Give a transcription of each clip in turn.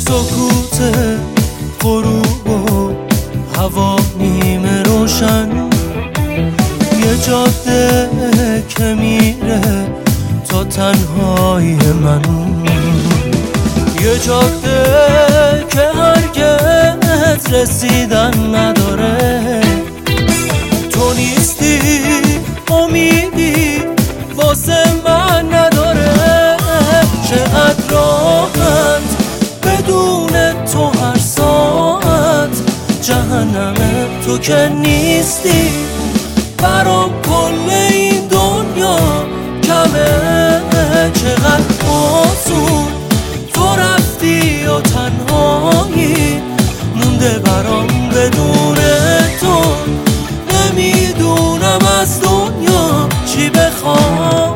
سکوت غروب و هوا نیمه روشن، یه جاده که میره تا تنهایی من، یه جاده که هرگز رسیدن نداره. تو نیستی امیدی واسه من نداره. چقدر راحت بدون تو هر ساعت، جهنمه تو که نیستی برام کل این دنیا کمه. چقدر آسون تو رفتی و تنهایی مونده برام بدون تو. نمیدونم از دنیا چی بخوام.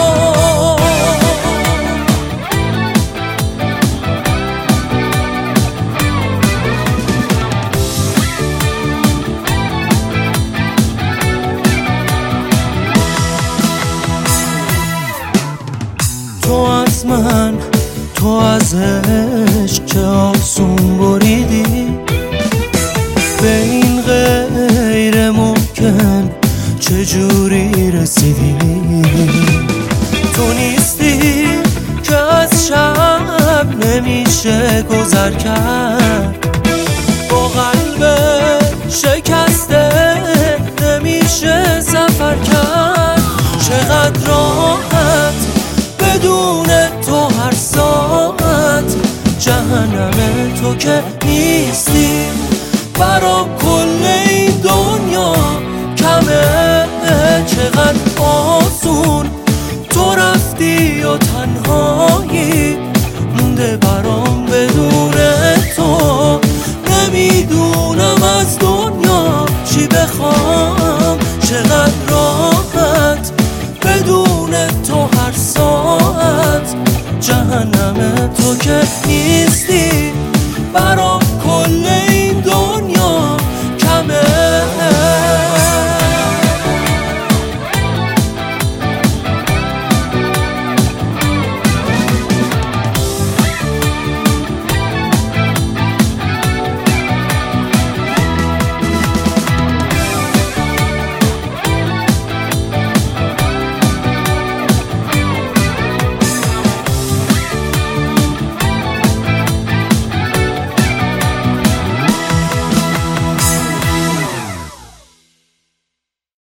تو از من، تو از عشق چه آسون بریدی، به این غیر ممکن چجوری رسیدی. تو نیستی که از شب نمیشه گذر کرد، با قلب شکسته نمیشه سفر کرد. چقدر راحت بدون تو هر ساعت، جهنم تو که نیستی برام کل این دنیا کمه. چقدر آسون تو رفتی و تنهایی مونده برام بدون تو. نمیدونم از دنیا چی بخوام. چقدر راحت بدون تو هر ساعت، جهنم تو که نیستی برام